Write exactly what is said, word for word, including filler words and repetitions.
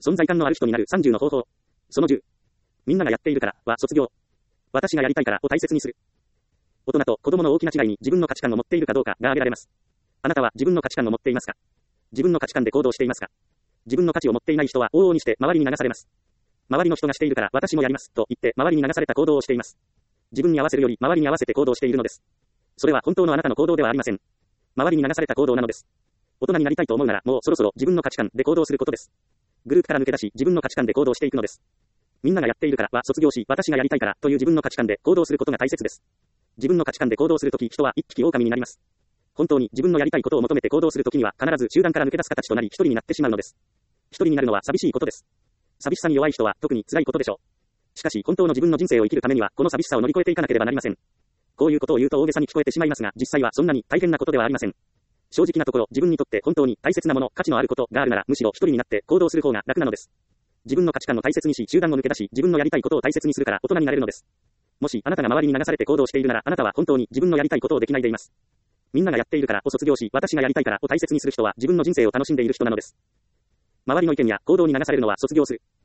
存在感のある人になるさんじゅうの方法。そのじゅう。みんながやっているからは卒業。私がやりたいからを大切にする。大人と子供の大きな違いに自分の価値観を持っているかどうかが挙げられます。あなたは自分の価値観を持っていますか？自分の価値観で行動していますか？自分の価値を持っていない人は往々にして周りに流されます。周りの人がしているから私もやりますと言って周りに流された行動をしています。自分に合わせるより周りに合わせて行動しているのです。それは本当のあなたの行動ではありません。周りに流された行動なのです。大人になりたいと思うならもうそろそろ自分の価値観で行動することです。グループから抜け出し自分の価値観で行動していくのです。みんながやっているからは卒業し私がやりたいからという自分の価値観で行動することが大切です。自分の価値観で行動するとき人は一匹狼になります。本当に自分のやりたいことを求めて行動するときには必ず集団から抜け出す形となり一人になってしまうのです。一人になるのは寂しいことです。寂しさに弱い人は特に辛いことでしょう。しかし本当の自分の人生を生きるためにはこの寂しさを乗り越えていかなければなりません。こういうことを言うと大げさに聞こえてしまいますが実際はそんなに大変なことではありません。正直なところ自分にとって本当に大切なもの、価値のあることがあるならむしろ一人になって行動する方が楽なのです。自分の価値観を大切にし集団を抜け出し自分のやりたいことを大切にするから大人になれるのです。もしあなたが周りに流されて行動しているならあなたは本当に自分のやりたいことをできないでいます。みんながやっているからを卒業し私がやりたいからを大切にする人は自分の人生を楽しんでいる人なのです。周りの意見や行動に流されるのは卒業する。